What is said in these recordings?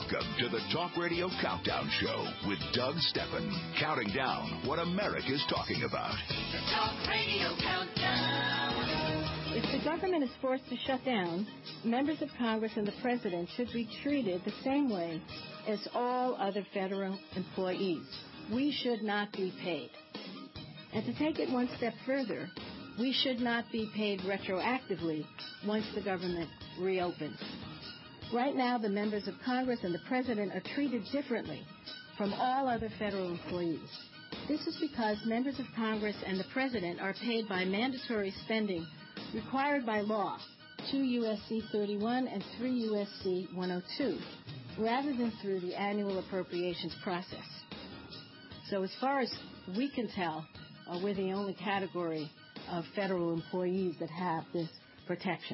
Welcome to the Talk Radio Countdown Show with Doug Stephan, counting down what America's talking about. The Talk Radio Countdown. If the government is forced to shut down, members of Congress and the President should be treated the same way as all other federal employees. We should not be paid. And to take it one step further, we should not be paid retroactively once the government reopens. Right now, the members of Congress and the President are treated differently from all other federal employees. This is because members of Congress and the President are paid by mandatory spending required by law, 2 U.S.C. 31 and 3 U.S.C. 102, rather than through the annual appropriations process. So as far as we can tell, we're the only category of federal employees that have this protection.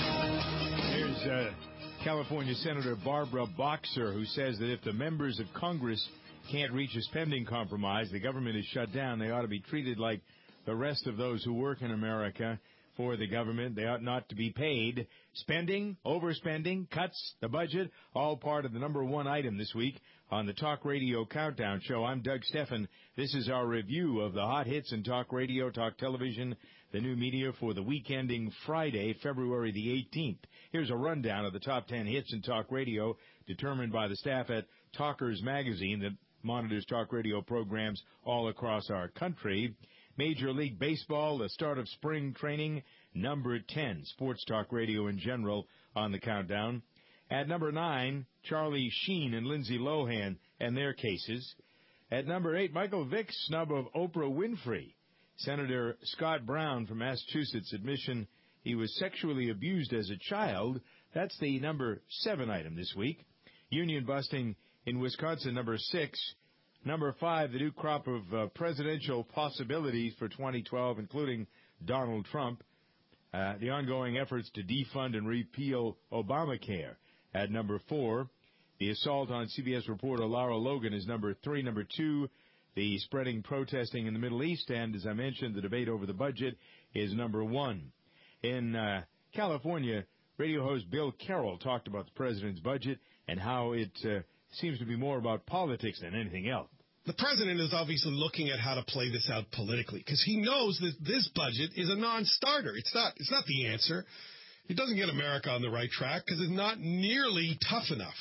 Here's California Senator Barbara Boxer, who says that if the members of Congress can't reach a spending compromise, the government is shut down, they ought to be treated like the rest of those who work in America for the government. They ought not to be paid. Spending, overspending, cuts, the budget, all part of the number one item this week on the Talk Radio Countdown Show. I'm Doug Stephan. This is our review of the hot hits in talk radio, talk television, the new media for the week ending Friday, February the 18th. Here's a rundown of the top 10 hits in talk radio determined by the staff at Talkers Magazine that monitors talk radio programs all across our country. Major League Baseball, the start of spring training, number 10. Sports talk radio in general on the countdown. At number 9, Charlie Sheen and Lindsay Lohan and their cases. At number 8, Michael Vick's snub of Oprah Winfrey. Senator Scott Brown from Massachusetts admission he was sexually abused as a child. That's the number 7 item this week. Union busting in Wisconsin, number 6. Number 5, the new crop of presidential possibilities for 2012, including Donald Trump. The ongoing efforts to defund and repeal Obamacare. At number 4, the assault on CBS reporter Lara Logan is number 3. Number 2, the spreading protesting in the Middle East. And as I mentioned, the debate over the budget is number 1. In California, radio host Bill Carroll talked about the president's budget and how it seems to be more about politics than anything else. The president is obviously looking at how to play this out politically because he knows that this budget is a non-starter. It's not the answer. It doesn't get America on the right track because it's not nearly tough enough.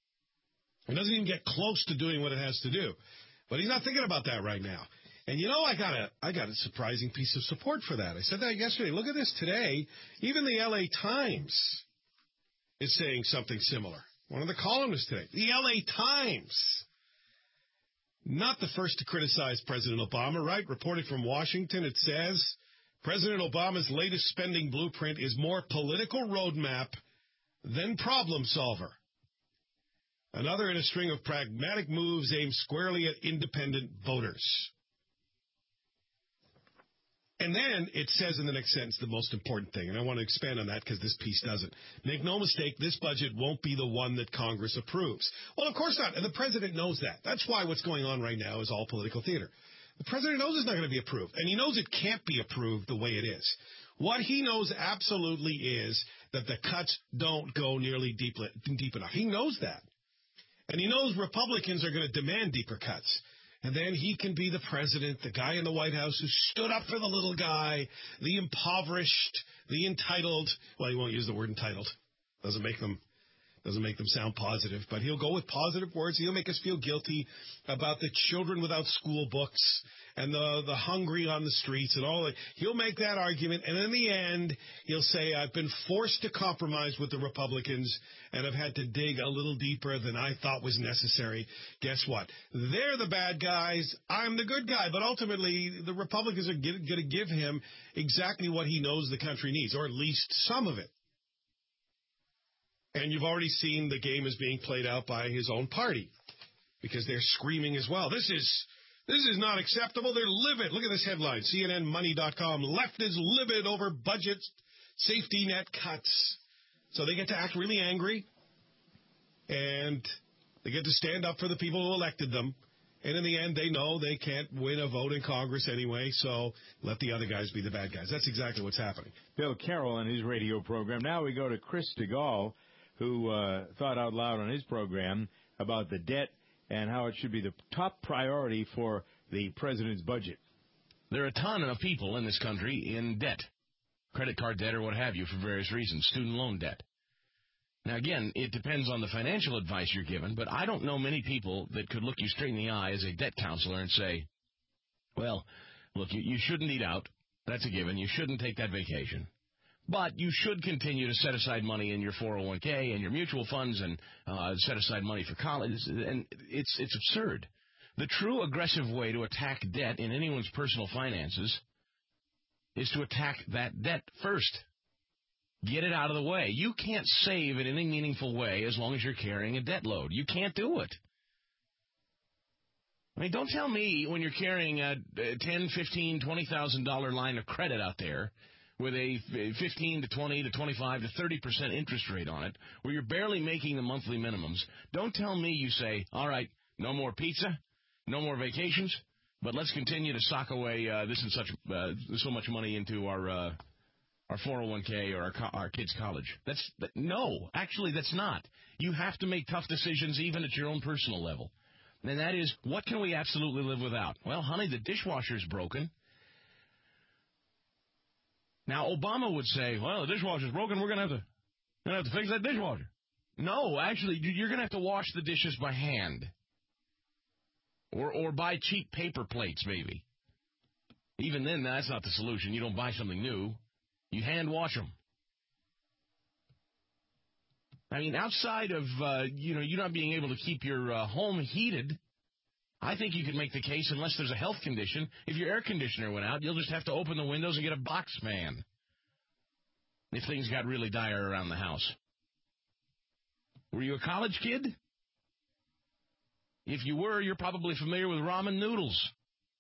It doesn't even get close to doing what it has to do. But he's not thinking about that right now. And you know, I got a surprising piece of support for that. I said that yesterday. Look at this today. Even the L.A. Times is saying something similar. One of the columnists today. The L.A. Times. Not the first to criticize President Obama, right? Reporting from Washington, it says, President Obama's latest spending blueprint is more political roadmap than problem solver. Another in a string of pragmatic moves aimed squarely at independent voters. And then it says in the next sentence the most important thing, and I want to expand on that because this piece doesn't. Make no mistake, this budget won't be the one that Congress approves. Well, of course not, and the president knows that. That's why what's going on right now is all political theater. The president knows it's not going to be approved, and he knows it can't be approved the way it is. What he knows absolutely is that the cuts don't go nearly deep enough. He knows that. And he knows Republicans are going to demand deeper cuts. And then he can be the president, the guy in the White House who stood up for the little guy, the impoverished, the entitled. Well, he won't use the word entitled. Doesn't make them sound positive. But he'll go with positive words. He'll make us feel guilty about the children without school books and the hungry on the streets and all that. He'll make that argument. And in the end, he'll say, I've been forced to compromise with the Republicans and have had to dig a little deeper than I thought was necessary. Guess what? They're the bad guys. I'm the good guy. But ultimately, the Republicans are going to give him exactly what he knows the country needs, or at least some of it. And you've already seen the game is being played out by his own party because they're screaming as well. This is not acceptable. They're livid. Look at this headline, CNNMoney.com. Left is livid over budget safety net cuts. So they get to act really angry, and they get to stand up for the people who elected them. And in the end, they know they can't win a vote in Congress anyway, so let the other guys be the bad guys. That's exactly what's happening. Bill Carroll and his radio program. Now we go to Chris DeGaulle, who thought out loud on his program about the debt and how it should be the top priority for the president's budget. There are a ton of people in this country in debt, credit card debt or what have you for various reasons, student loan debt. Now, again, it depends on the financial advice you're given, but I don't know many people that could look you straight in the eye as a debt counselor and say, well, look, you shouldn't eat out. That's a given. You shouldn't take that vacation. But you should continue to set aside money in your 401k and your mutual funds and set aside money for college. And it's absurd. The true aggressive way to attack debt in anyone's personal finances is to attack that debt first. Get it out of the way. You can't save in any meaningful way as long as you're carrying a debt load. You can't do it. I mean, don't tell me when you're carrying a $10,000, $15,000, $20,000 line of credit out there with a 15 to 20 to 25 to 30% interest rate on it, where you're barely making the monthly minimums. Don't tell me you say, all right, no more pizza, no more vacations, but let's continue to sock away this and so much money into our 401k or our kids' college. No, actually, that's not. You have to make tough decisions even at your own personal level. And that is, what can we absolutely live without? Well, honey, the dishwasher's broken. Now, Obama would say, well, the dishwasher's broken, we're going to have to fix that dishwasher. No, actually, you're going to have to wash the dishes by hand. Or buy cheap paper plates, maybe. Even then, that's not the solution. You don't buy something new. You hand wash them. I mean, outside of, you not being able to keep your home heated, I think you could make the case, unless there's a health condition, if your air conditioner went out, you'll just have to open the windows and get a box fan if things got really dire around the house. Were you a college kid? If you were, you're probably familiar with ramen noodles.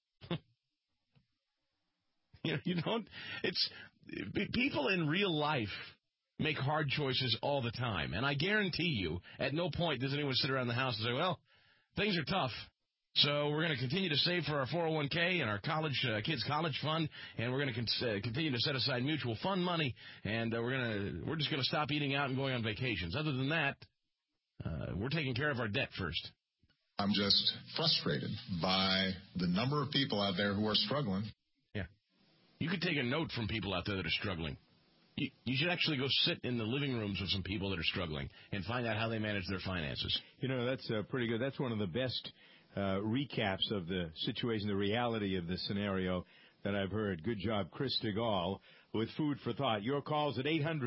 People in real life make hard choices all the time. And I guarantee you, at no point does anyone sit around the house and say, well, things are tough, so we're going to continue to save for our 401k and our kids' college fund, and we're going to continue to set aside mutual fund money, and we're just going to stop eating out and going on vacations. Other than that, we're taking care of our debt first. I'm just frustrated by the number of people out there who are struggling. Yeah. You could take a note from people out there that are struggling. You should actually go sit in the living rooms of some people that are struggling and find out how they manage their finances. That's pretty good. That's one of the best recaps of the situation, the reality of the scenario that I've heard. Good job, Chris DeGaulle, with Food for Thought. Your calls at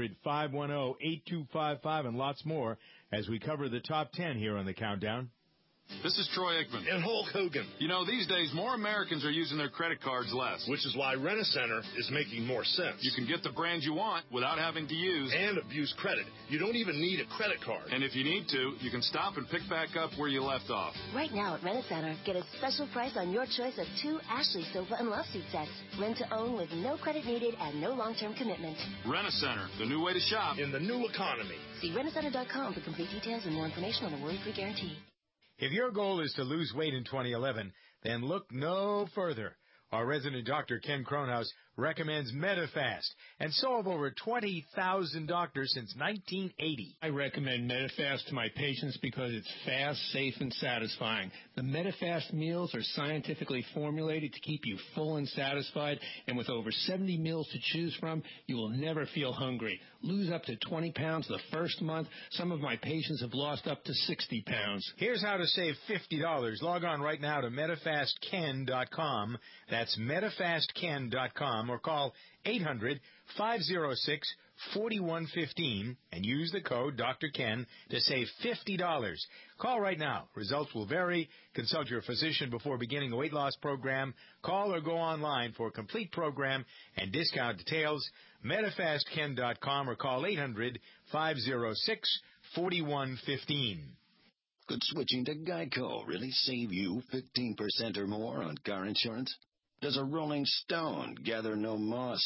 800-510-8255 and lots more as we cover the top 10 here on the Countdown. This is Troy Aikman. And Hulk Hogan. These days, more Americans are using their credit cards less. Which is why Rent-A-Center is making more sense. You can get the brand you want without having to use and abuse credit. You don't even need a credit card. And if you need to, you can stop and pick back up where you left off. Right now at Rent-A-Center, get a special price on your choice of 2 Ashley sofa and love seat sets. Rent to own with no credit needed and no long-term commitment. Rent-A-Center, the new way to shop in the new economy. See rentacenter.com for complete details and more information on the worry-free guarantee. If your goal is to lose weight in 2011, then look no further. Our resident doctor, Ken Kronhaus, recommends Medifast, and so have over 20,000 doctors since 1980. I recommend Medifast to my patients because it's fast, safe, and satisfying. The Medifast meals are scientifically formulated to keep you full and satisfied, and with over 70 meals to choose from, you will never feel hungry. Lose up to 20 pounds the first month. Some of my patients have lost up to 60 pounds. Here's how to save $50. Log on right now to MedifastKen.com. That's MedifastKen.com, or call 800-506-4115 and use the code Dr. Ken to save $50. Call right now. Results will vary. Consult your physician before beginning a weight loss program. Call or go online for a complete program and discount details. MedifastKen.com or call 800-506-4115. Could switching to Geico really save you 15% or more on car insurance? Does a rolling stone gather no moss?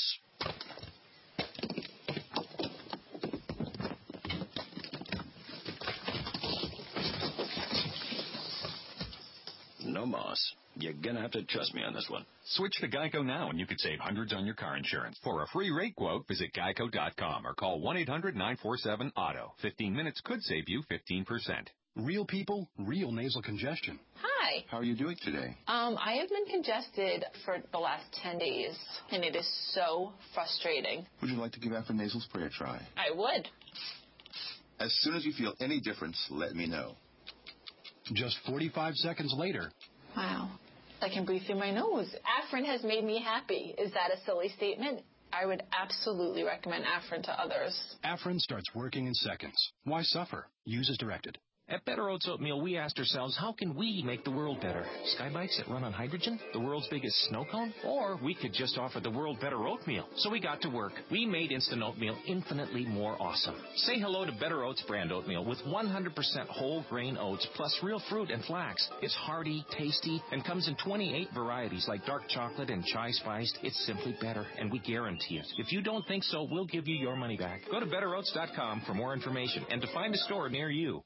No moss. You're going to have to trust me on this one. Switch to Geico now and you could save hundreds on your car insurance. For a free rate quote, visit geico.com or call 1-800-947-AUTO. 15 minutes could save you 15%. Real people, real nasal congestion. Hi. How are you doing today? I have been congested for the last 10 days, and it is so frustrating. Would you like to give Afrin nasal spray a try? I would. As soon as you feel any difference, let me know. Just 45 seconds later. Wow. I can breathe through my nose. Afrin has made me happy. Is that a silly statement? I would absolutely recommend Afrin to others. Afrin starts working in seconds. Why suffer? Use as directed. At Better Oats Oatmeal, we asked ourselves, how can we make the world better? Skybikes that run on hydrogen? The world's biggest snow cone? Or we could just offer the world better oatmeal. So we got to work. We made instant oatmeal infinitely more awesome. Say hello to Better Oats brand oatmeal with 100% whole grain oats plus real fruit and flax. It's hearty, tasty, and comes in 28 varieties like dark chocolate and chai spiced. It's simply better, and we guarantee it. If you don't think so, we'll give you your money back. Go to betteroats.com for more information and to find a store near you.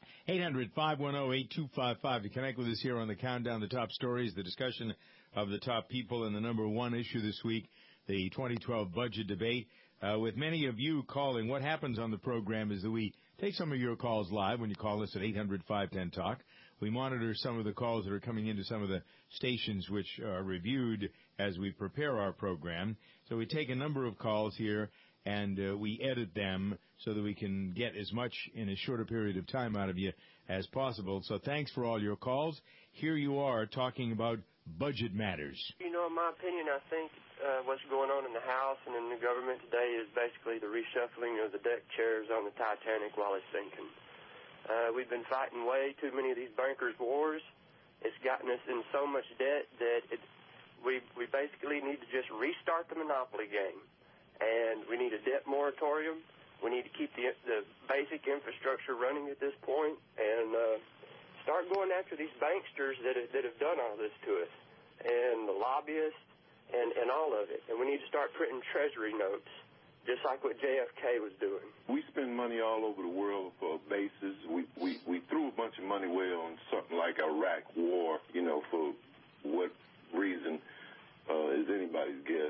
800-510-8255 to connect with us here on the Countdown, the top stories, the discussion of the top people, and the number one issue this week, the 2012 budget debate. With many of you calling, what happens on the program is that we take some of your calls live when you call us at 800-510-TALK. We monitor some of the calls that are coming into some of the stations which are reviewed as we prepare our program. So we take a number of calls here, and we edit them so that we can get as much in a shorter period of time out of you as possible. So thanks for all your calls. Here you are talking about budget matters. You know, in my opinion, I think what's going on in the House and in the government today is basically the reshuffling of the deck chairs on the Titanic while it's sinking. We've been fighting way too many of these bankers' wars. It's gotten us in so much debt that we basically need to just restart the monopoly game. And we need a debt moratorium. We need to keep the basic infrastructure running at this point and start going after these banksters that have done all this to us and the lobbyists and all of it. And we need to start printing treasury notes, just like what JFK was doing. We spend money all over the world for bases. We threw a bunch of money away on something like Iraq war, you know, for what reason is anybody's guess.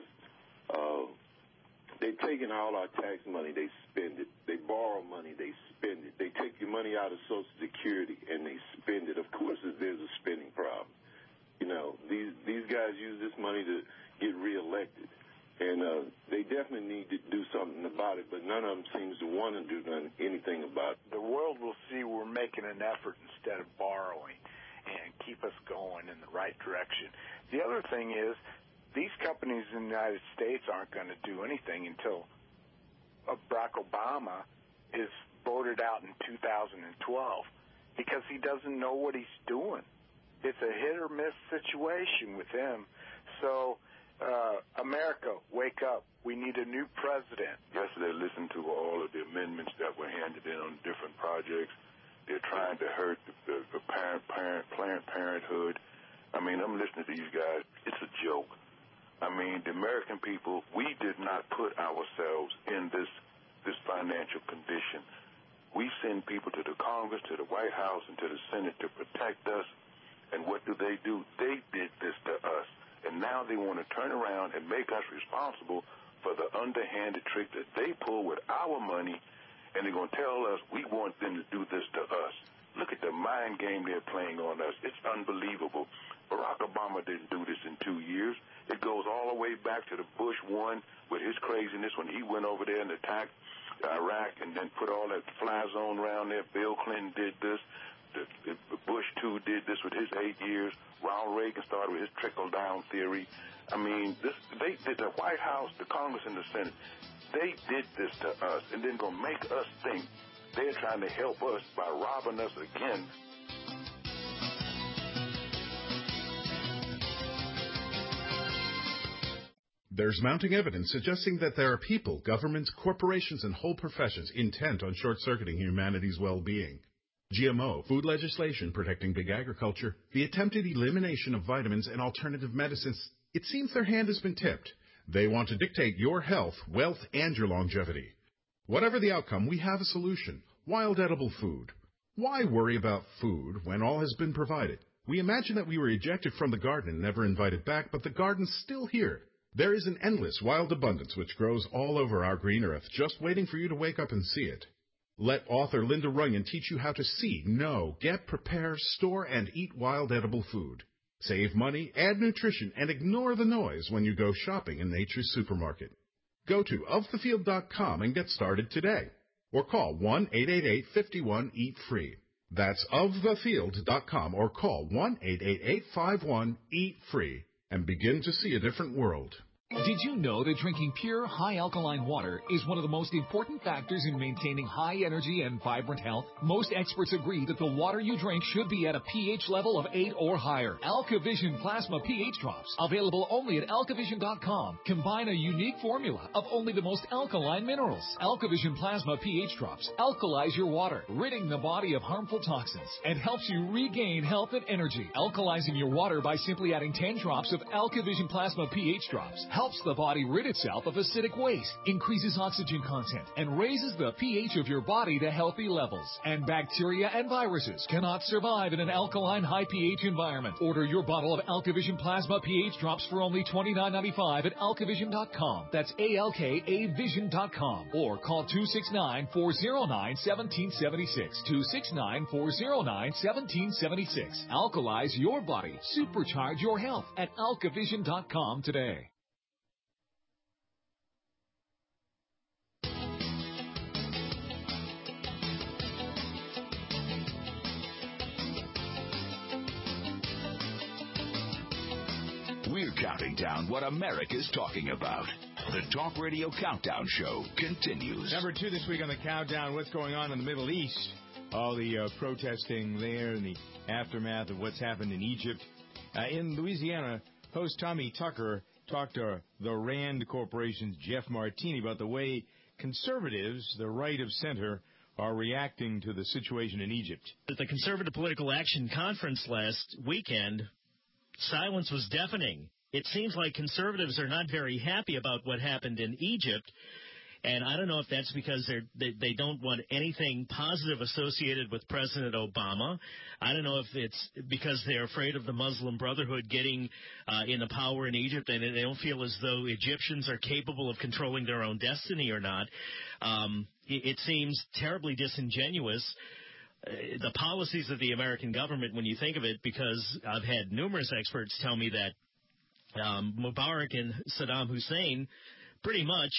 They've taken all our tax money, they spend it. They borrow money, they spend it. They take your money out of Social Security and they spend it. Of course, there's a spending problem. You know, these guys use this money to get reelected, and they definitely need to do something about it. But none of them seems to want to do anything about it. The world will see we're making an effort instead of borrowing, and keep us going in the right direction. The other thing is, these companies in the United States aren't going to do anything until Barack Obama is voted out in 2012 because he doesn't know what he's doing. It's a hit-or-miss situation with him. So, America, wake up. We need a new president. Yesterday, I listened to all of the amendments that were handed in on different projects. They're trying to hurt the Planned Parenthood. I mean, I'm listening to these guys. It's a joke. I mean, the American people, we did not put ourselves in this financial condition. We send people to the Congress, to the White House, and to the Senate to protect us. And what do? They did this to us. And now they want to turn around and make us responsible for the underhanded trick that they pull with our money, and they're going to tell us we want them to do this to us. Look at the mind game they're playing on us. It's unbelievable. Barack Obama didn't do this in 2 years. It goes all the way back to the Bush 1 with his craziness when he went over there and attacked Iraq and then put all that fly zone around there. Bill Clinton did this. The Bush 2 did this with his 8 years. Ronald Reagan started with his trickle-down theory. I mean, they did the White House, the Congress, and the Senate. They did this to us, and then going to make us think they're trying to help us by robbing us again. There's mounting evidence suggesting that there are people, governments, corporations, and whole professions intent on short-circuiting humanity's well-being. GMO, food legislation protecting big agriculture, the attempted elimination of vitamins and alternative medicines, it seems their hand has been tipped. They want to dictate your health, wealth, and your longevity. Whatever the outcome, we have a solution. Wild edible food. Why worry about food when all has been provided? We imagine that we were ejected from the garden and never invited back, but the garden's still here. There is an endless wild abundance which grows all over our green earth, just waiting for you to wake up and see it. Let author Linda Runyon teach you how to see, know, get, prepare, store, and eat wild edible food. Save money, add nutrition, and ignore the noise when you go shopping in Nature's Supermarket. Go to ofthefield.com and get started today. Or call 1-888-51-EAT-FREE. That's ofthefield.com or call 1-888-51-EAT-FREE and begin to see a different world. Did you know that drinking pure, high-alkaline water is one of the most important factors in maintaining high energy and vibrant health? Most experts agree that the water you drink should be at a pH level of 8 or higher. AlkaVision Plasma pH Drops, available only at alkavision.com, combine a unique formula of only the most alkaline minerals. AlkaVision Plasma pH Drops alkalize your water, ridding the body of harmful toxins, and helps you regain health and energy. Alkalizing your water by simply adding 10 drops of AlkaVision Plasma pH Drops helps the body rid itself of acidic waste, increases oxygen content, and raises the pH of your body to healthy levels. And bacteria and viruses cannot survive in an alkaline high pH environment. Order your bottle of AlkaVision Plasma pH Drops for only $29.95 at alkavision.com. That's ALKAvision.com. Or call 269-409-1776. 269-409-1776. Alkalize your body. Supercharge your health at alkavision.com today. We're counting down what America's talking about. The Talk Radio Countdown Show continues. Number 2 this week on the countdown, what's going on in the Middle East. All the protesting there and the aftermath of what's happened in Egypt. In Louisiana, host Tommy Tucker talked to the RAND Corporation's Jeff Martini about the way conservatives, the right of center, are reacting to the situation in Egypt. At the Conservative Political Action Conference last weekend, silence was deafening. It seems like conservatives are not very happy about what happened in Egypt, and I don't know if that's because they don't want anything positive associated with President Obama. I don't know if it's because they're afraid of the Muslim Brotherhood getting into power in Egypt, and they don't feel as though Egyptians are capable of controlling their own destiny or not. It seems terribly disingenuous. The policies of the American government, when you think of it, because I've had numerous experts tell me that Mubarak and Saddam Hussein, pretty much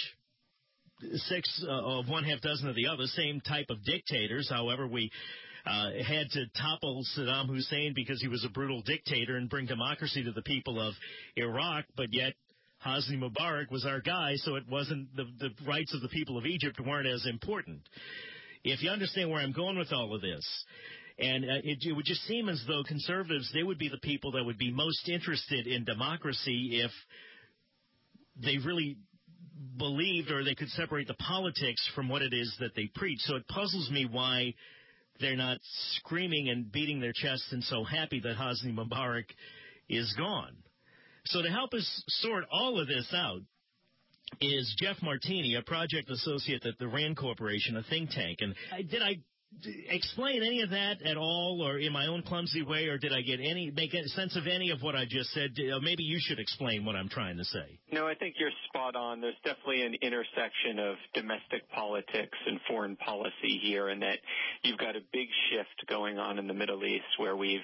6 of 1/2 dozen of the other, same type of dictators. However, we had to topple Saddam Hussein because he was a brutal dictator and bring democracy to the people of Iraq, but yet Hosni Mubarak was our guy, so it wasn't the rights of the people of Egypt weren't as important. If you understand where I'm going with all of this, and it would just seem as though conservatives, they would be the people that would be most interested in democracy if they really believed or they could separate the politics from what it is that they preach. So it puzzles me why they're not screaming and beating their chests and so happy that Hosni Mubarak is gone. So to help us sort all of this out is Jeff Martini, a project associate at the RAND Corporation, a think tank. And did I explain any of that at all, or in my own clumsy way, or did I make sense of any of what I just said? Maybe you should explain what I'm trying to say. No, I think you're spot on. There's definitely an intersection of domestic politics and foreign policy here, and that you've got a big shift going on in the Middle East where we've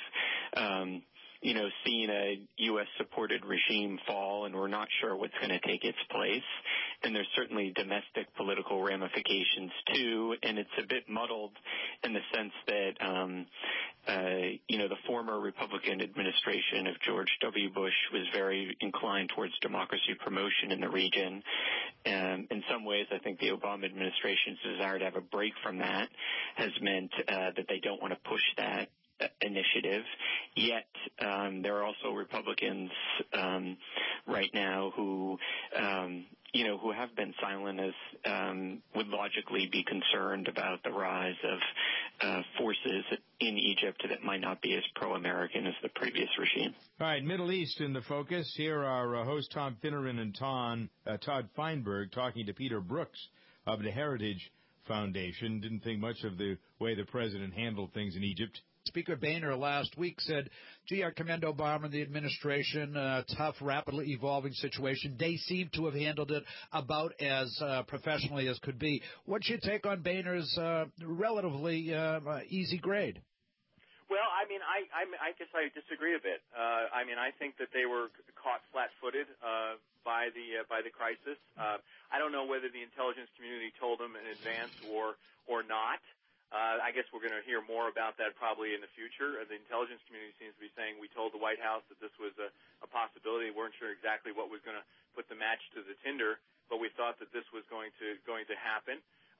seen a U.S.-supported regime fall, and we're not sure what's going to take its place. And there's certainly domestic political ramifications, too, and it's a bit muddled in the sense that, the former Republican administration of George W. Bush was very inclined towards democracy promotion in the region. In some ways, I think the Obama administration's desire to have a break from that has meant that they don't want to push that initiative. Yet there are also Republicans right now who have been silent, as would logically be concerned about the rise of forces in Egypt that might not be as pro-American as the previous regime. All right, Middle East in the focus. Here are host Tom Finneran and Todd Feinberg talking to Peter Brooks of the Heritage Foundation. Didn't think much of the way the president handled things in Egypt. Speaker Boehner last week said, gee, I commend Obama and the administration, tough, rapidly evolving situation. They seem to have handled it about as professionally as could be. What's your take on Boehner's relatively easy grade? Well, I mean, I guess I disagree a bit. I mean, I think that they were caught flat-footed by the crisis. I don't know whether the intelligence community told them in advance or not. I guess we're going to hear more about that probably in the future. The intelligence community seems to be saying we told the White House that this was a possibility. We weren't sure exactly what was going to put the match to the tinder, but we thought that this was going to happen.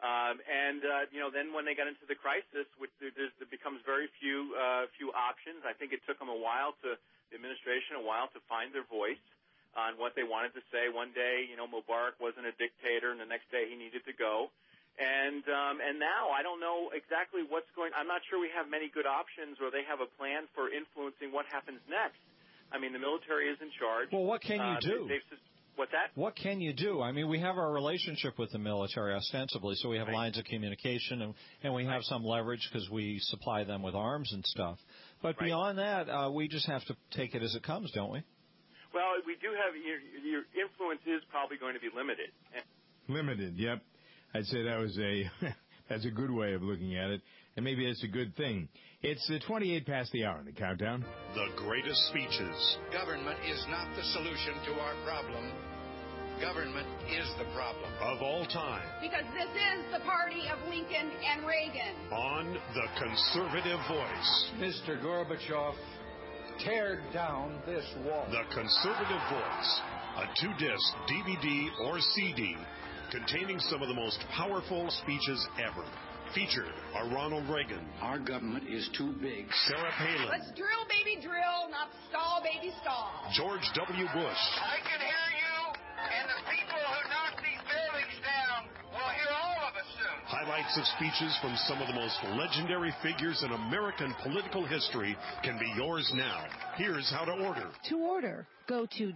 Then when they got into the crisis, there becomes very few options. I think it took them the administration a while to find their voice on what they wanted to say. One day, Mubarak wasn't a dictator, and the next day he needed to go. And now I don't know exactly what's going. I'm not sure we have many good options, or they have a plan for influencing what happens next. I mean, the military is in charge. Well, what can you do? What's that? What can you do? I mean, we have our relationship with the military ostensibly, so we have lines of communication, and we have some leverage because we supply them with arms and stuff. But beyond that, we just have to take it as it comes, don't we? Well, we do have your influence is probably going to be limited. Limited, yep. I'd say that's a good way of looking at it, and maybe it's a good thing. It's 28 past the hour in the countdown. The greatest speeches. Government is not the solution to our problem. Government is the problem. Of all time. Because this is the party of Lincoln and Reagan. On The Conservative Voice. Mr. Gorbachev, tear down this wall. The Conservative Voice. A 2-disc DVD or CD containing some of the most powerful speeches ever. Featured are Ronald Reagan. Our government is too big. Sarah Palin. Let's drill, baby, drill, not stall, baby, stall. George W. Bush. I can hear you, and the people who knock these buildings down will hear all of us soon. Highlights of speeches from some of the most legendary figures in American political history can be yours now. Here's how to order. To order, go to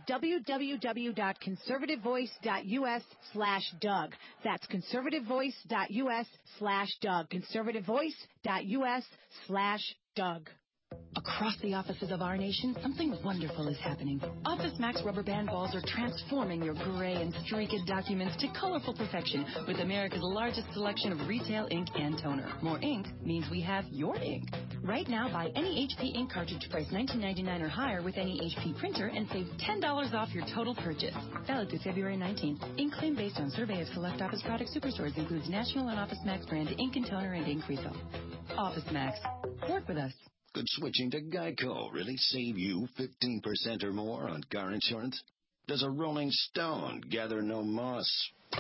www.conservativevoice.us/Doug. That's conservativevoice.us/Doug. conservativevoice.us/Doug. Across the offices of our nation, something wonderful is happening. Office Max rubber band balls are transforming your gray and streaked documents to colorful perfection with America's largest selection of retail ink and toner. More ink means we have your ink. Right now, buy any HP ink cartridge priced $19.99 or higher with any HP printer and save $10 off your total purchase. Valid through February 19th. Ink claim based on survey of select Office product superstores includes National and Office Max brand ink and toner and ink refill. Office Max. Work with us. Could switching to Geico really save you 15% or more on car insurance? Does a rolling stone gather no moss?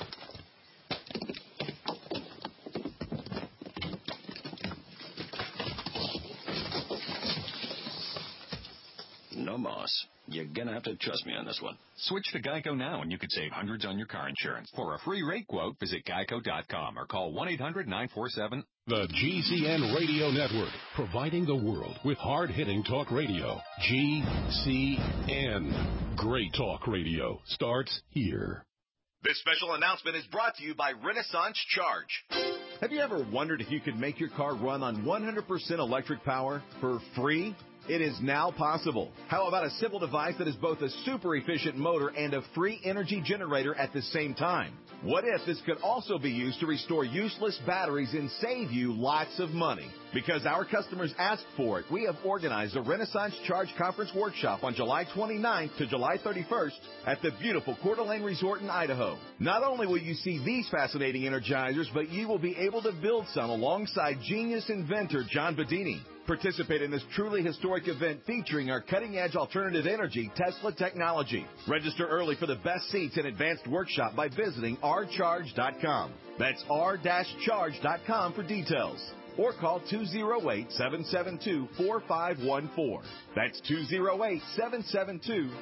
No moss. You're gonna have to trust me on this one. Switch to Geico now and you could save hundreds on your car insurance. For a free rate quote, visit geico.com or call 1-800-947. The GCN Radio Network, providing the world with hard-hitting talk radio. GCN. Great talk radio starts here. This special announcement is brought to you by Renaissance Charge. Have you ever wondered if you could make your car run on 100% electric power for free? It is now possible. How about a simple device that is both a super efficient motor and a free energy generator at the same time? What if this could also be used to restore useless batteries and save you lots of money? Because our customers asked for it, we have organized a Renaissance Charge Conference Workshop on July 29th to July 31st at the beautiful Coeur d'Alene Resort in Idaho. Not only will you see these fascinating energizers, but you will be able to build some alongside genius inventor John Bedini. Participate in this truly historic event featuring our cutting-edge alternative energy Tesla technology. Register early for the best seats and advanced workshop by visiting rcharge.com. That's r-charge.com for details. Or call 208-772-4514. That's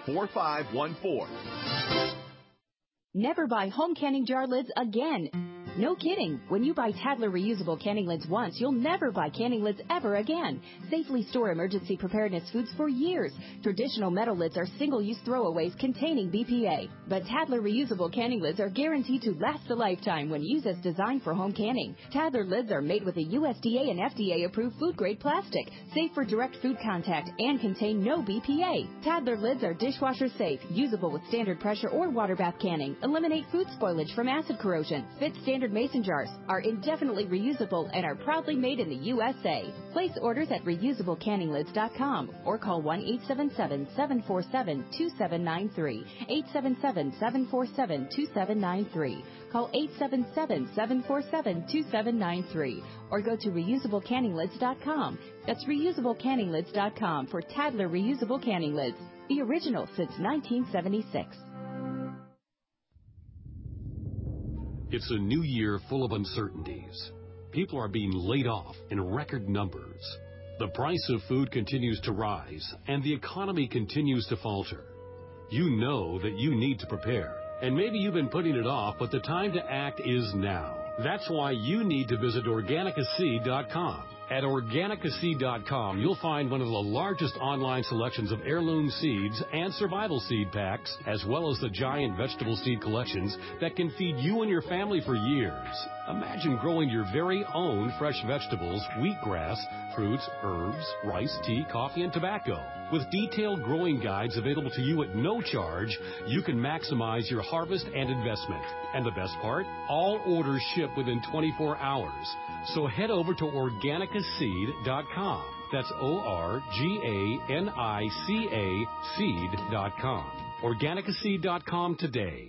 208-772-4514. Never buy home canning jar lids again. No kidding. When you buy Tadler reusable canning lids once, you'll never buy canning lids ever again. Safely store emergency preparedness foods for years. Traditional metal lids are single-use throwaways containing BPA. But Tadler reusable canning lids are guaranteed to last a lifetime when used as designed for home canning. Tadler lids are made with a USDA and FDA-approved food-grade plastic, safe for direct food contact, and contain no BPA. Tadler lids are dishwasher safe, usable with standard pressure or water bath canning, eliminate food spoilage from acid corrosion, fit standard mason jars, are indefinitely reusable, and are proudly made in the USA. Place orders at reusablecanninglids.com or call 1-877-747-2793, 877-747-2793. Call 877-747-2793 or go to reusablecanninglids.com. That's reusablecanninglids.com for Tadler reusable canning lids, the original since 1976. It's a new year full of uncertainties. People are being laid off in record numbers. The price of food continues to rise, and the economy continues to falter. You know that you need to prepare, and maybe you've been putting it off, but the time to act is now. That's why you need to visit Organicaseed.com. At Organicaseed.com, you'll find one of the largest online selections of heirloom seeds and survival seed packs, as well as the giant vegetable seed collections that can feed you and your family for years. Imagine growing your very own fresh vegetables, wheatgrass, fruits, herbs, rice, tea, coffee, and tobacco. With detailed growing guides available to you at no charge, you can maximize your harvest and investment. And the best part? All orders ship within 24 hours. So head over to Organicaseed.com. That's Organica seed.com. Organicaseed.com today.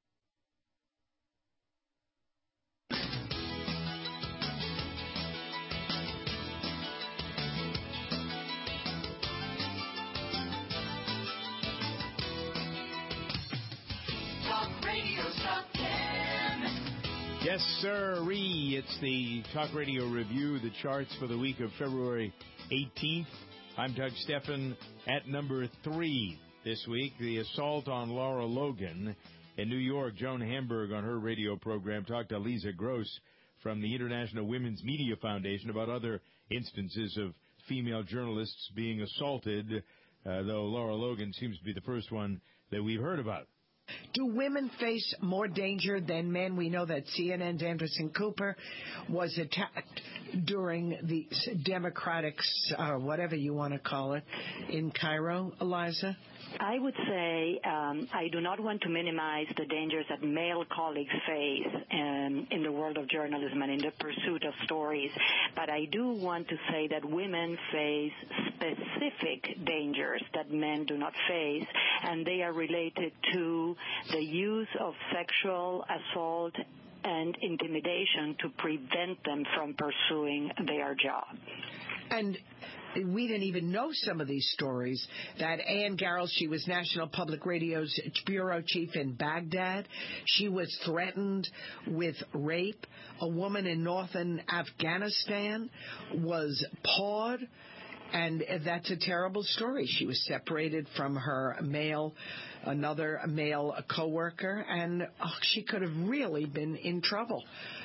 Yes, sir-ree. It's the Talk Radio Review, the charts for the week of February 18th. I'm Doug Stephan at number 3 this week. The assault on Laura Logan in New York. Joan Hamburg on her radio program talked to Lisa Gross from the International Women's Media Foundation about other instances of female journalists being assaulted, though Laura Logan seems to be the first one that we've heard about. Do women face more danger than men? We know that CNN's Anderson Cooper was attacked during the Democratic, whatever you want to call it, in Cairo, Eliza? I would say I do not want to minimize the dangers that male colleagues face in the world of journalism and in the pursuit of stories, but I do want to say that women face specific dangers that men do not face, and they are related to the use of sexual assault and intimidation to prevent them from pursuing their job. And we didn't even know some of these stories. That Ann Garrels, she was National Public Radio's bureau chief in Baghdad. She was threatened with rape. A woman in northern Afghanistan was pawed. And that's a terrible story. She was separated from her another male coworker, and she could have really been in trouble.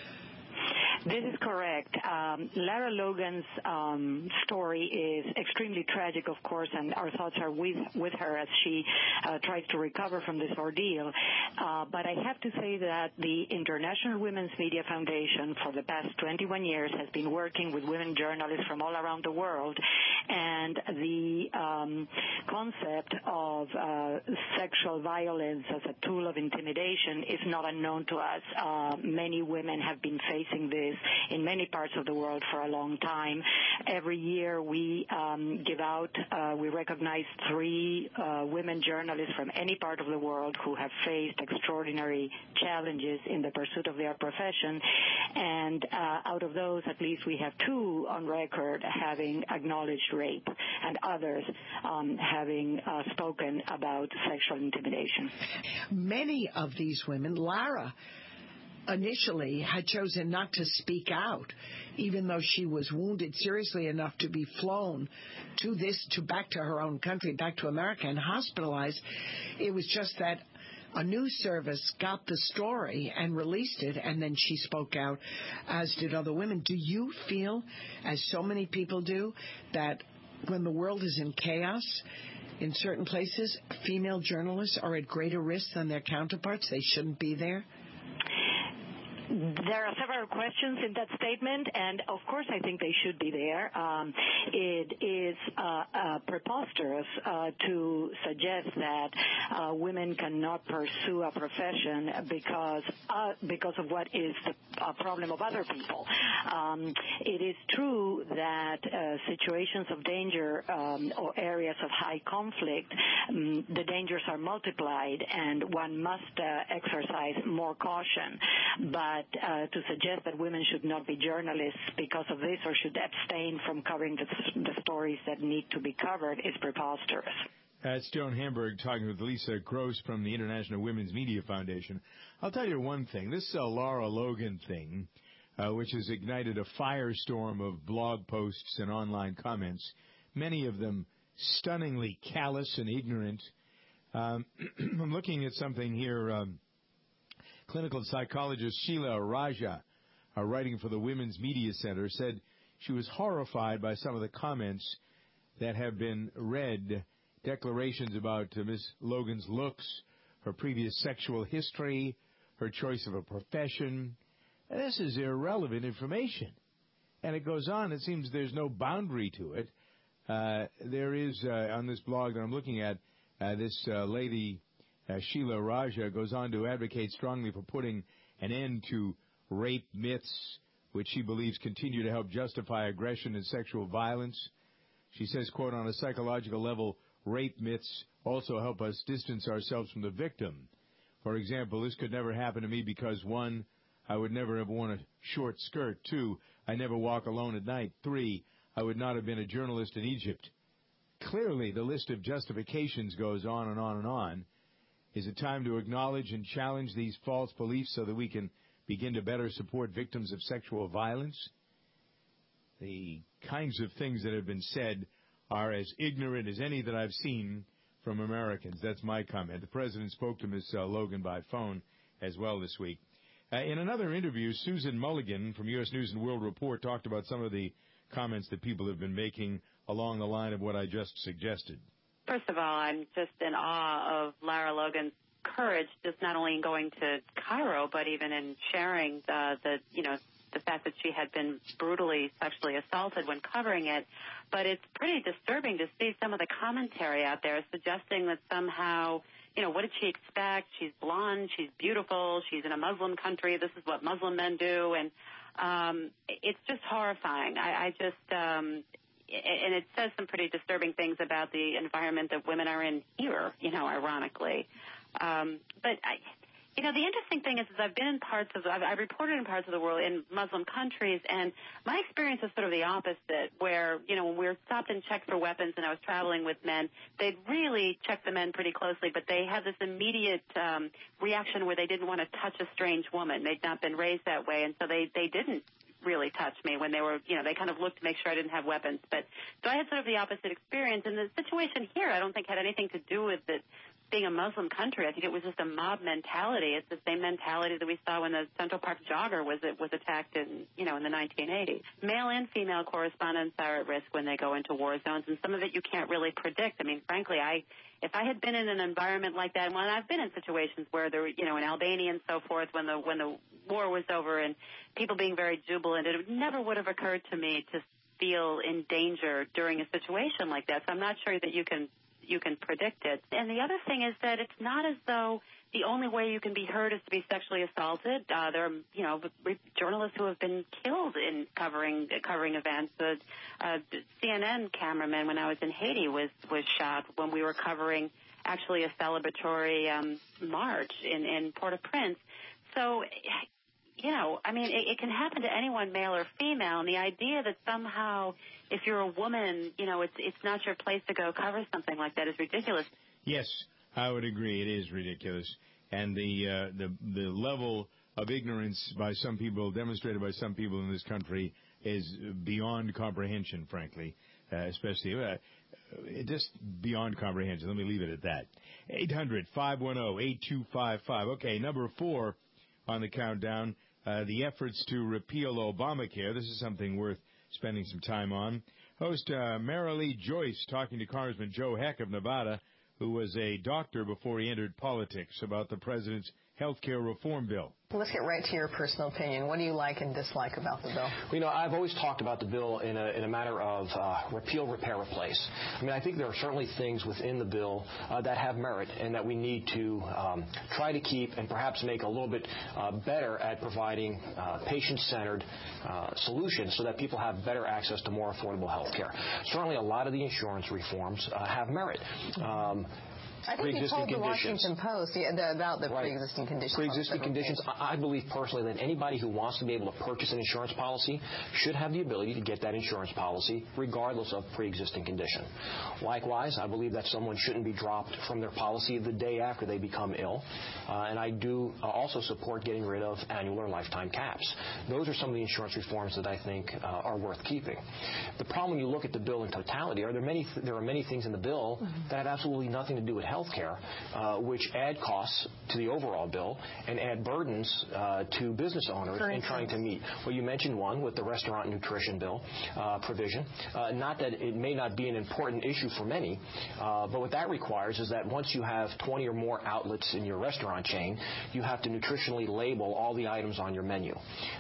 This is correct. Lara Logan's story is extremely tragic, of course, and our thoughts are with her as she tries to recover from this ordeal. But I have to say that the International Women's Media Foundation for the past 21 years has been working with women journalists from all around the world, and the concept of sexual violence as a tool of intimidation is not unknown to us. Many women have been facing this in many parts of the world for a long time. Every year we we recognize 3 women journalists from any part of the world who have faced extraordinary challenges in the pursuit of their profession. And out of those, at least we have 2 on record having acknowledged rape and others having spoken about sexual intimidation. Many of these women, Lara initially had chosen not to speak out, even though she was wounded seriously enough to be flown back to her own country, back to America, and hospitalized. It was just that a news service got the story and released it, and then she spoke out, as did other women. Do you feel, as so many people do, that when the world is in chaos, in certain places, female journalists are at greater risk than their counterparts? They shouldn't be there? There are several questions in that statement, and of course I think they should be there. It is preposterous to suggest that women cannot pursue a profession because of what is the problem of other people. It is true that situations of danger or areas of high conflict, the dangers are multiplied, and one must exercise more caution. But to suggest that women should not be journalists because of this or should abstain from covering the stories that need to be covered is preposterous. It's Joan Hamburg talking with Lisa Gross from the International Women's Media Foundation. I'll tell you one thing. This Lara Logan thing, which has ignited a firestorm of blog posts and online comments, many of them stunningly callous and ignorant. I'm looking at something here. Clinical psychologist Sheila Raja, writing for the Women's Media Center, said she was horrified by some of the comments that have been read, declarations about Ms. Logan's looks, her previous sexual history, her choice of a profession. This is irrelevant information. And it goes on. It seems there's no boundary to it. There is, on this blog that I'm looking at, this lady, Sheila Raja, goes on to advocate strongly for putting an end to rape myths, which she believes continue to help justify aggression and sexual violence. She says, quote, on a psychological level, rape myths also help us distance ourselves from the victim. For example, this could never happen to me because, 1, I would never have worn a short skirt. 2, I never walk alone at night. 3, I would not have been a journalist in Egypt. Clearly, the list of justifications goes on and on and on. Is it time to acknowledge and challenge these false beliefs so that we can begin to better support victims of sexual violence? The kinds of things that have been said are as ignorant as any that I've seen from Americans. That's my comment. The president spoke to Ms. Logan by phone as well this week. In another interview, Susan Mulligan from U.S. News and World Report talked about some of the comments that people have been making along the line of what I just suggested. First of all, I'm just in awe of Lara Logan's courage, just not only in going to Cairo, but even in sharing the fact that she had been brutally sexually assaulted when covering it. But it's pretty disturbing to see some of the commentary out there suggesting that somehow, what did she expect? She's blonde, she's beautiful, she's in a Muslim country, this is what Muslim men do, and it's just horrifying. And it says some pretty disturbing things about the environment that women are in here, ironically. But the interesting thing is I've reported in parts of the world in Muslim countries, and my experience is sort of the opposite, where, when we were stopped and checked for weapons and I was traveling with men, they'd really check the men pretty closely, but they had this immediate reaction where they didn't want to touch a strange woman. They'd not been raised that way, and so they didn't really touch me when they were, they kind of looked to make sure I didn't have weapons. So I had sort of the opposite experience, and the situation here I don't think had anything to do with it being a Muslim country. I think it was just a mob mentality. It's the same mentality that we saw when the Central Park jogger was attacked in the 1980s. Male and female correspondents are at risk when they go into war zones, and some of it you can't really predict. I mean, frankly, if I had been in an environment like that, and I've been in situations where there were, in Albania and so forth, when the war was over and people being very jubilant, it never would have occurred to me to feel in danger during a situation like that. So I'm not sure that you can predict it. And the other thing is that it's not as though the only way you can be heard is to be sexually assaulted. There are, journalists who have been killed in covering events. The CNN cameraman, when I was in Haiti, was shot when we were covering actually a celebratory march in Port-au-Prince. So, it can happen to anyone, male or female, and the idea that somehow if you're a woman, it's not your place to go cover something like that is ridiculous. Yes, I would agree. It is ridiculous. And the level of ignorance by some people, demonstrated by some people in this country, is beyond comprehension, frankly, especially just beyond comprehension. Let me leave it at that. 800-510-8255. Okay, number 4 on the countdown, the efforts to repeal Obamacare. This is something worth spending some time on. Host Marilee Joyce talking to Congressman Joe Heck of Nevada, who was a doctor before he entered politics, about the president's health care reform bill. Let's get right to your personal opinion. What do you like and dislike about the bill? Well, you know, I've always talked about the bill in a matter of repeal, repair, replace. I mean, I think there are certainly things within the bill that have merit and that we need to try to keep and perhaps make a little bit better at providing patient-centered solutions so that people have better access to more affordable health care. Certainly a lot of the insurance reforms have merit. I think you told the Washington Post about the pre-existing conditions. Pre-existing conditions. I believe personally that anybody who wants to be able to purchase an insurance policy should have the ability to get that insurance policy regardless of pre-existing condition. Likewise, I believe that someone shouldn't be dropped from their policy the day after they become ill. And I do also support getting rid of annual or lifetime caps. Those are some of the insurance reforms that I think are worth keeping. The problem when you look at the bill in totality are there are many things in the bill that have absolutely nothing to do with health care, which add costs to the overall bill and add burdens to business owners in trying to meet. Well, you mentioned one with the restaurant nutrition bill provision. Not that it may not be an important issue for many, but what that requires is that once you have 20 or more outlets in your restaurant chain, you have to nutritionally label all the items on your menu.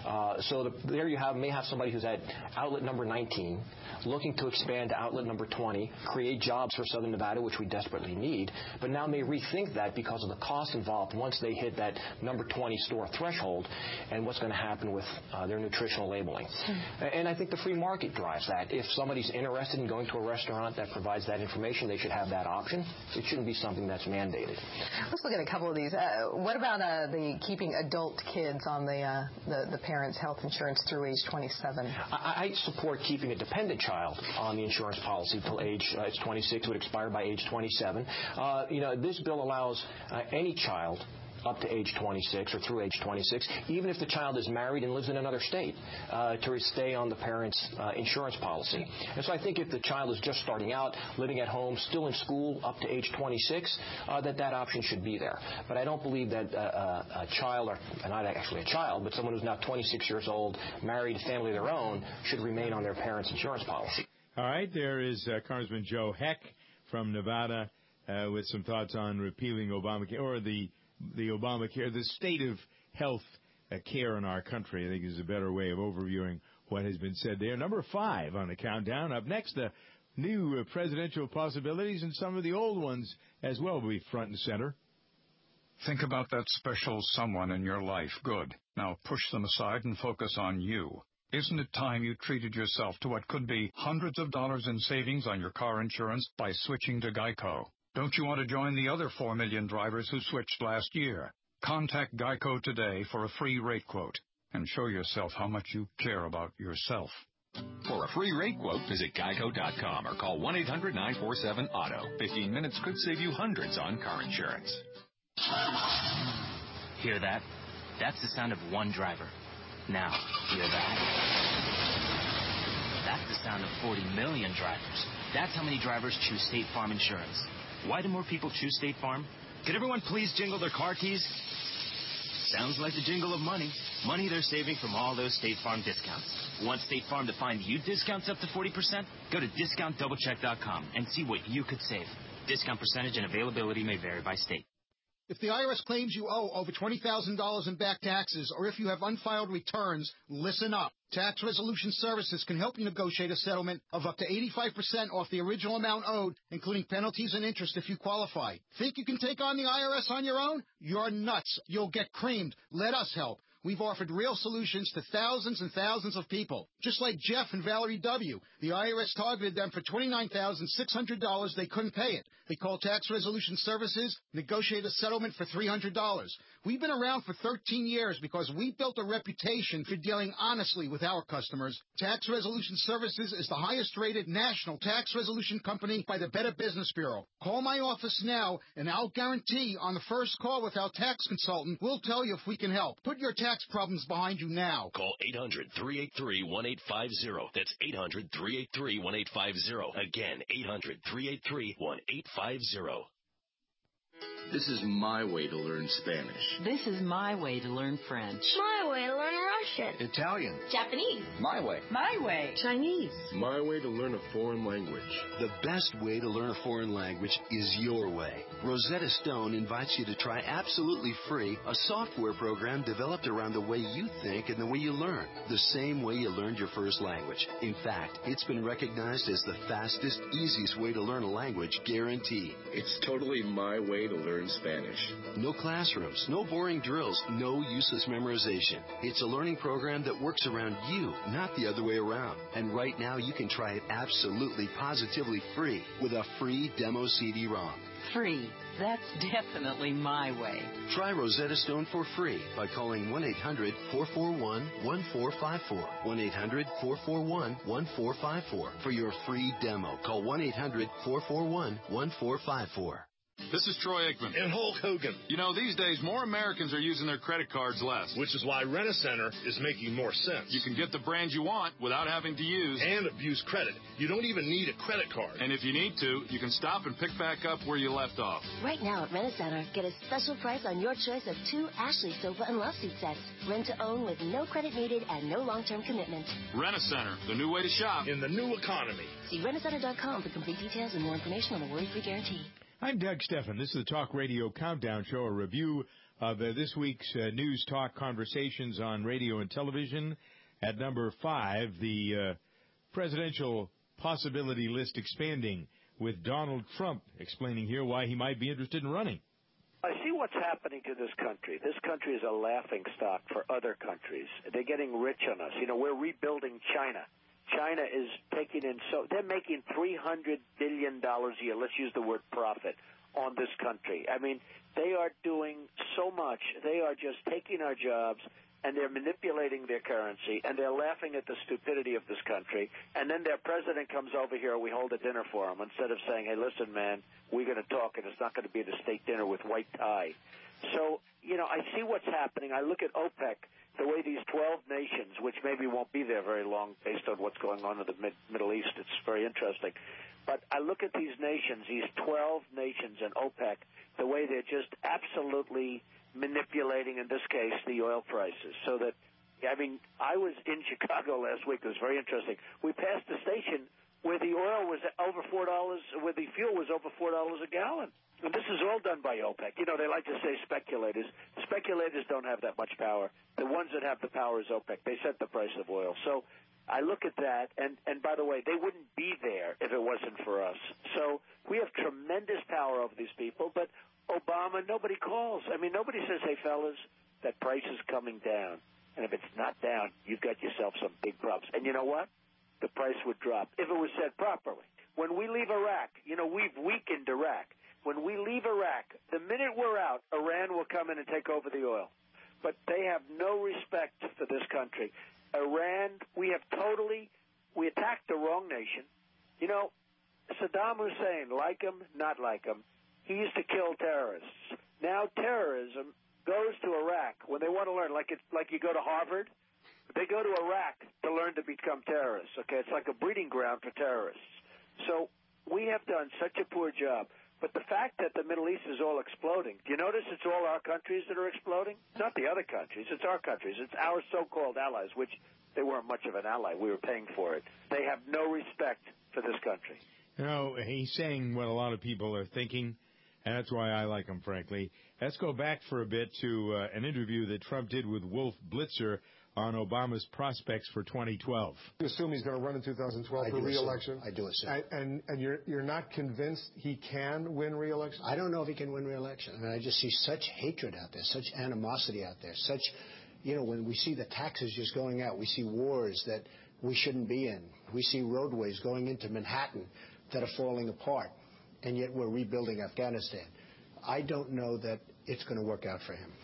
There you may have somebody who's at outlet number 19, looking to expand to outlet number 20, create jobs for Southern Nevada, which we desperately need, but now may rethink that because of the cost involved once they hit that number 20 store threshold and what's going to happen with their nutritional labeling. And I think the free market drives that. If somebody's interested in going to a restaurant that provides that information, they should have that option. It shouldn't be something that's mandated. Let's look at a couple of these. What about the keeping adult kids on the parents' health insurance through age 27? I support keeping a dependent child on the insurance policy until age 26. It would expire by age 27. This bill allows any child up to age 26 or through age 26, even if the child is married and lives in another state, to stay on the parent's insurance policy. And so I think if the child is just starting out, living at home, still in school up to age 26, that option should be there. But I don't believe that a child, or not actually a child, but someone who's now 26 years old, married, family of their own, should remain on their parent's insurance policy. All right, there is Congressman Joe Heck from Nevada with some thoughts on repealing Obamacare, or the Obamacare, the state of health care in our country. I think is a better way of overviewing what has been said there. Number 5 on the countdown. Up next, the new presidential possibilities, and some of the old ones as well will be front and center. Think about that special someone in your life. Good. Now push them aside and focus on you. Isn't it time you treated yourself to what could be hundreds of dollars in savings on your car insurance by switching to Geico? Don't you want to join the other 4 million drivers who switched last year? Contact Geico today for a free rate quote and show yourself how much you care about yourself. For a free rate quote, visit geico.com or call 1-800-947-AUTO. 15 minutes could save you hundreds on car insurance. Hear that? That's the sound of one driver. Now, hear that? That's the sound of 40 million drivers. That's how many drivers choose State Farm Insurance. Why do more people choose State Farm? Could everyone please jingle their car keys? Sounds like the jingle of money. Money they're saving from all those State Farm discounts. Want State Farm to find you discounts up to 40%? Go to discountdoublecheck.com and see what you could save. Discount percentage and availability may vary by state. If the IRS claims you owe over $20,000 in back taxes, or if you have unfiled returns, listen up. Tax Resolution Services can help you negotiate a settlement of up to 85% off the original amount owed, including penalties and interest if you qualify. Think you can take on the IRS on your own? You're nuts. You'll get creamed. Let us help. We've offered real solutions to thousands and thousands of people. Just like Jeff and Valerie W. The IRS targeted them for $29,600. They couldn't pay it. They called Tax Resolution Services, negotiated a settlement for $300. We've been around for 13 years because we built a reputation for dealing honestly with our customers. Tax Resolution Services is the highest-rated national tax resolution company by the Better Business Bureau. Call my office now, and I'll guarantee on the first call with our tax consultant, we'll tell you if we can help. Put your tax tax problems behind you now. Call 800-383-1850. That's 800-383-1850. Again, 800-383-1850. This is my way to learn Spanish. This is my way to learn French. My way to learn Russian. Italian. Japanese. My way. My way. Chinese. My way to learn a foreign language. The best way to learn a foreign language is your way. Rosetta Stone invites you to try absolutely free a software program developed around the way you think and the way you learn, the same way you learned your first language. In fact, it's been recognized as the fastest, easiest way to learn a language, guaranteed. It's totally my way to learn Spanish. No classrooms, no boring drills, no useless memorization. It's a learning program that works around you, not the other way around. And right now you can try it absolutely, positively free with a free demo CD-ROM. Free. That's definitely my way. Try Rosetta Stone for free by calling 1-800-441-1454. 1-800-441-1454 for your free demo. Call 1-800-441-1454. This is Troy Aikman. And Hulk Hogan. You know, these days, more Americans are using their credit cards less. Which is why Rent-A-Center is making more sense. You can get the brand you want without having to use and abuse credit. You don't even need a credit card. And if you need to, you can stop and pick back up where you left off. Right now at Rent-A-Center, get a special price on your choice of 2 Ashley sofa and love seat sets. Rent to own with no credit needed and no long-term commitment. Rent-A-Center, the new way to shop. In the new economy. See rentacenter.com for complete details and more information on the worry-free guarantee. I'm Doug Steffen. This is the Talk Radio Countdown Show, a review of this week's news talk conversations on radio and television. At number 5, the presidential possibility list expanding, with Donald Trump explaining here why he might be interested in running. I see what's happening to this country. This country is a laughingstock for other countries. They're getting rich on us. You know, we're rebuilding China. China is taking in, so they're making $300 billion a year, let's use the word profit, on this country. I mean, they are doing so much. They are just taking our jobs, and they're manipulating their currency, and they're laughing at the stupidity of this country. And then their president comes over here, we hold a dinner for him, instead of saying, hey, listen, man, we're going to talk, and it's not going to be the state dinner with white tie. So, you know, I see what's happening. I look at OPEC, the way these 12 nations, which maybe won't be there very long based on what's going on in the Middle East, it's very interesting. But I look at these nations, these 12 nations in OPEC, the way they're just absolutely manipulating, in this case, the oil prices. So that, I mean, I was in Chicago last week. It was very interesting. We passed a station where the oil was over $4, where the fuel was over $4 a gallon. And this is all done by OPEC. You know, they like to say speculators. Speculators don't have that much power. The ones that have the power is OPEC. They set the price of oil. So I look at that, and by the way, they wouldn't be there if it wasn't for us. So we have tremendous power over these people, but Obama, nobody calls. I mean, nobody says, hey, fellas, that price is coming down. And if it's not down, you've got yourself some big problems. And you know what? The price would drop if it was said properly. When we leave Iraq, you know, we've weakened Iraq. When we leave Iraq, the minute we're out, Iran will come in and take over the oil. But they have no respect for this country. Iran, we attacked the wrong nation. You know, Saddam Hussein, like him, not like him, he used to kill terrorists. Now terrorism goes to Iraq when they want to learn, like you go to Harvard. They go to Iraq to learn to become terrorists. Okay, it's like a breeding ground for terrorists. So we have done such a poor job. But the fact that the Middle East is all exploding, do you notice it's all our countries that are exploding? It's not the other countries. It's our countries. It's our so-called allies, which they weren't much of an ally. We were paying for it. They have no respect for this country. You know, he's saying what a lot of people are thinking, and that's why I like him, frankly. Let's go back for a bit to an interview that Trump did with Wolf Blitzer on Obama's prospects for 2012. You assume he's going to run in 2012 for re-election? I do assume. And you're not convinced he can win re-election? I don't know if he can win re-election. I mean, I just see such hatred out there, such animosity out there, such, you know, when we see the taxes just going out, we see wars that we shouldn't be in. We see roadways going into Manhattan that are falling apart, and yet we're rebuilding Afghanistan. I don't know that it's going to work out for him.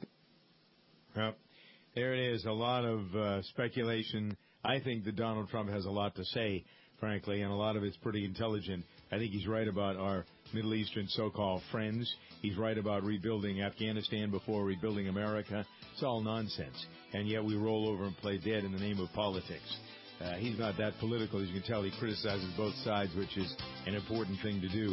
Well, there it is, a lot of speculation. I think that Donald Trump has a lot to say frankly, and a lot of it's pretty intelligent. I think he's right about our Middle Eastern so-called friends. He's right about rebuilding Afghanistan before rebuilding America. It's all nonsense. And yet we roll over and play dead in the name of politics. He's not that political. As you can tell, he criticizes both sides, which is an important thing to do.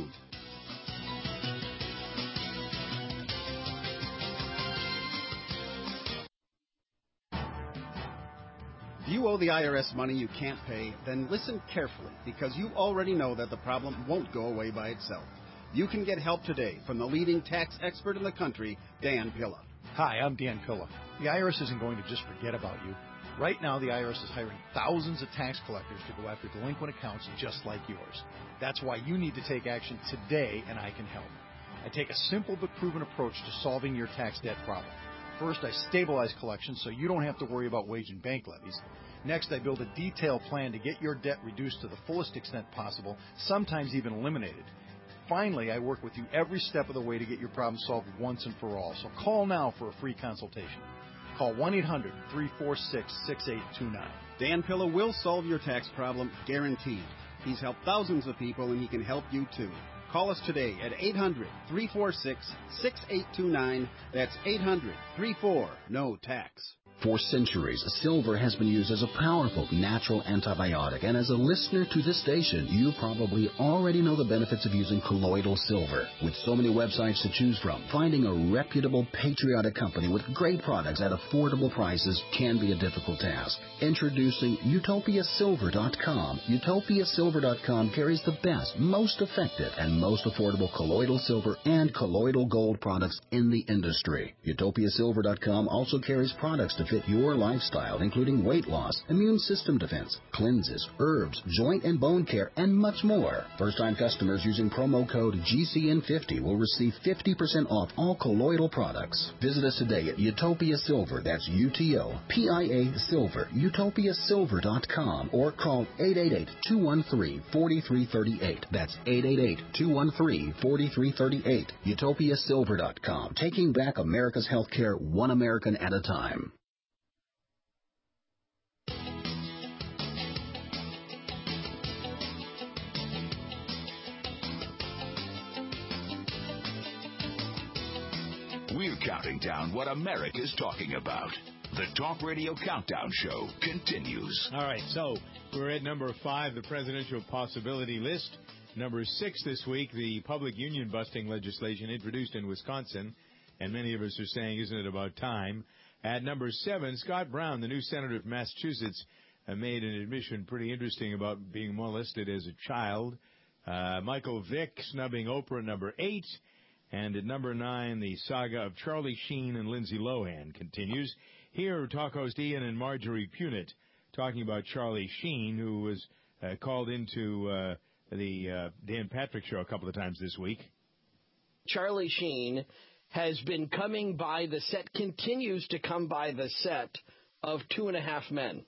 If you owe the IRS money you can't pay, then listen carefully, because you already know that the problem won't go away by itself. You can get help today from the leading tax expert in the country, Dan Pilla. Hi, I'm Dan Pilla. The IRS isn't going to just forget about you. Right now, the IRS is hiring thousands of tax collectors to go after delinquent accounts just like yours. That's why you need to take action today, and I can help. I take a simple but proven approach to solving your tax debt problem. First, I stabilize collections so you don't have to worry about wage and bank levies. Next, I build a detailed plan to get your debt reduced to the fullest extent possible, sometimes even eliminated. Finally, I work with you every step of the way to get your problem solved once and for all. So call now for a free consultation. Call 1-800-346-6829. Dan Pilla will solve your tax problem, guaranteed. He's helped thousands of people, and he can help you too. Call us today at 800-346-6829. That's 800-34-NO-TAX. For centuries, silver has been used as a powerful natural antibiotic, and as a listener to this station, you probably already know the benefits of using colloidal silver. With so many websites to choose from, finding a reputable, patriotic company with great products at affordable prices can be a difficult task. Introducing UtopiaSilver.com. UtopiaSilver.com carries the best, most effective, and most affordable colloidal silver and colloidal gold products in the industry. UtopiaSilver.com also carries products to fit your lifestyle, including weight loss, immune system defense, cleanses, herbs, joint and bone care, and much more. First-time customers using promo code GCN50 will receive 50% off all colloidal products. Visit us today at Utopia Silver, that's UTOPIA Silver, UtopiaSilver.com, or call 888-213-4338. That's 888-213-4338. UtopiaSilver.com, taking back America's healthcare one American at a time. We're counting down what America's talking about. The Talk Radio Countdown Show continues. All right, so we're at number 5, the presidential possibility list. Number 6 this week, the public union busting legislation introduced in Wisconsin. And many of us are saying, isn't it about time? At number 7, Scott Brown, the new senator from Massachusetts, made an admission pretty interesting about being molested as a child. Michael Vick snubbing Oprah, number 8. And at number 9, the saga of Charlie Sheen and Lindsay Lohan continues. Here, talk host Ian and Marjorie Punnett talking about Charlie Sheen, who was called into the Dan Patrick Show a couple of times this week. Charlie Sheen has been coming by the set, continues to come by the set of 2.5 Men,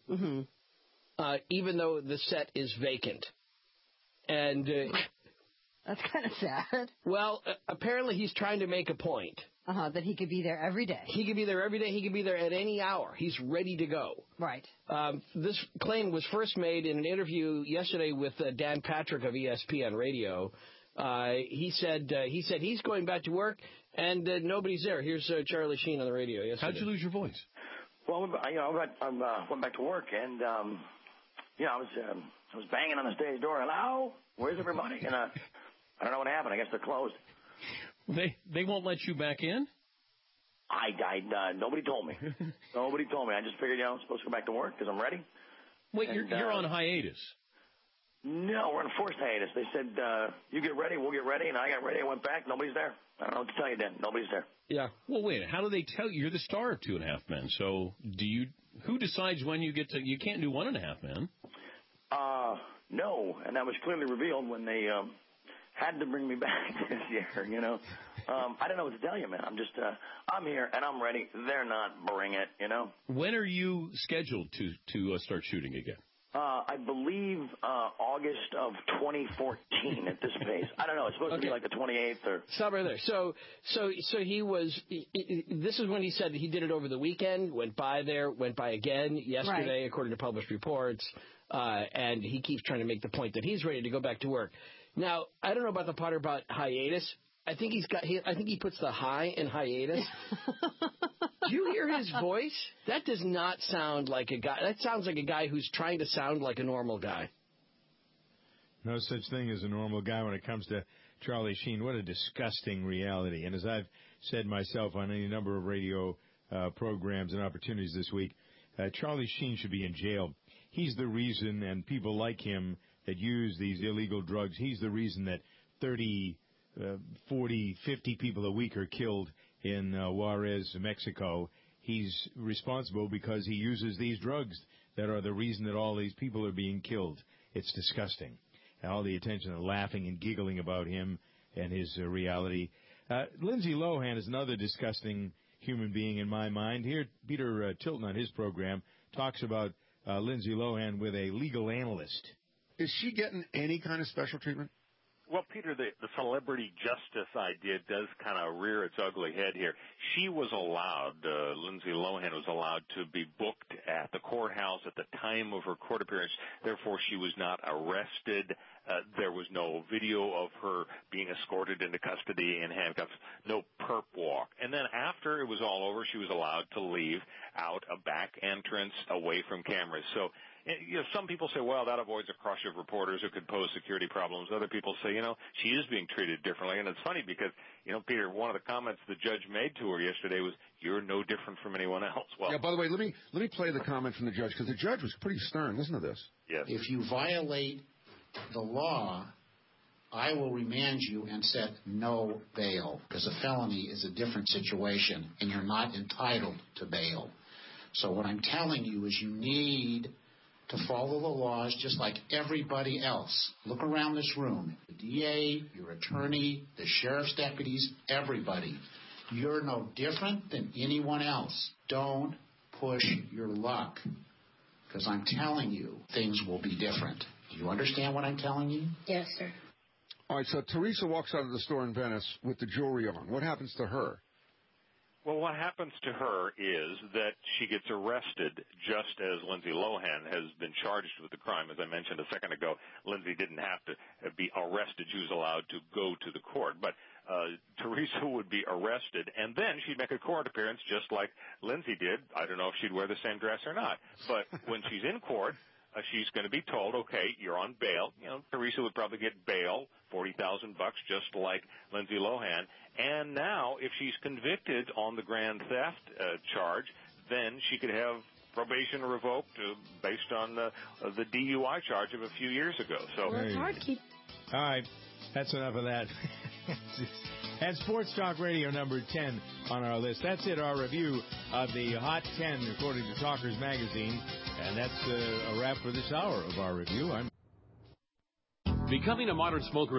even though the set is vacant. And that's kind of sad. Well, apparently he's trying to make a point. That he could be there every day. He could be there every day. He could be there at any hour. He's ready to go. Right. This claim was first made in an interview yesterday with Dan Patrick of ESPN Radio. He said he's going back to work, and nobody's there. Here's Charlie Sheen on the radio yesterday. How'd you lose your voice? Well, I went back to work, and I was banging on the stage door. Hello, where's everybody? And I don't know what happened. I guess they're closed. They won't let you back in? Nobody told me. Nobody told me. I just figured, I'm supposed to go back to work because I'm ready. Wait, you're on hiatus. No, we're on forced hiatus. They said, you get ready, we'll get ready, and I got ready. I went back. Nobody's there. I don't know what to tell you, Dan. Nobody's there. Yeah. Well, wait. How do they tell you? You're the star of 2.5 Men. So who decides when you get to? You can't do 1.5 Men. No, and that was clearly revealed when they had to bring me back this year. I don't know what to tell you, man. I'm just I'm here and I'm ready. They're not. Bring it. When are you scheduled to start shooting again? I believe August of 2014 at this pace. I don't know. It's supposed to be like the 28th or... Stop right there. So he was... This is when he said that he did it over the weekend, went by again yesterday, according to published reports, and he keeps trying to make the point that he's ready to go back to work. Now, I don't know about the part about hiatus. I think he puts the high in hiatus. Do you hear his voice? That does not sound like a guy. That sounds like a guy who's trying to sound like a normal guy. No such thing as a normal guy when it comes to Charlie Sheen. What a disgusting reality. And as I've said myself on any number of radio programs and opportunities this week, Charlie Sheen should be in jail. He's the reason, and people like him that use these illegal drugs, he's the reason that 30, 40, 50 people a week are killed in Juarez, Mexico. He's responsible because he uses these drugs that are the reason that all these people are being killed. It's disgusting. And all the attention and laughing and giggling about him and his reality. Lindsay Lohan is another disgusting human being in my mind. Here, Peter Tilton on his program talks about Lindsay Lohan with a legal analyst. Is she getting any kind of special treatment? Well, Peter, the celebrity justice idea does kind of rear its ugly head here. She was allowed, Lindsay Lohan was allowed to be booked at the courthouse at the time of her court appearance. Therefore, she was not arrested. There was no video of her being escorted into custody in handcuffs, no perp walk. And then after it was all over, she was allowed to leave out a back entrance away from cameras. So, some people say, well, that avoids a crush of reporters who could pose security problems. Other people say, she is being treated differently. And it's funny because, Peter, one of the comments the judge made to her yesterday was, you're no different from anyone else. Well, yeah, by the way, let me play the comment from the judge, because the judge was pretty stern. Listen to this. Yes. If you violate the law, I will remand you and set no bail, because a felony is a different situation, and you're not entitled to bail. So what I'm telling you is you need to follow the laws just like everybody else. Look around this room. The DA, your attorney, the sheriff's deputies, everybody. You're no different than anyone else. Don't push your luck, because I'm telling you things will be different. Do you understand what I'm telling you? Yes, sir. All right, so Teresa walks out of the store in Venice with the jewelry on. What happens to her? Well, what happens to her is that she gets arrested just as Lindsay Lohan has been charged with the crime. As I mentioned a second ago, Lindsay didn't have to be arrested. She was allowed to go to the court. But Teresa would be arrested, and then she'd make a court appearance just like Lindsay did. I don't know if she'd wear the same dress or not. But when she's in court, she's going to be told, okay, you're on bail. Teresa would probably get bail, $40,000, just like Lindsay Lohan. And now, if she's convicted on the grand theft charge, then she could have probation revoked based on the DUI charge of a few years ago. So it's hard to keep. All right, that's enough of that. And Sports Talk Radio number 10 on our list. That's it, our review of the Hot 10 according to Talkers Magazine. And that's a wrap for this hour of our review. Becoming a modern smoker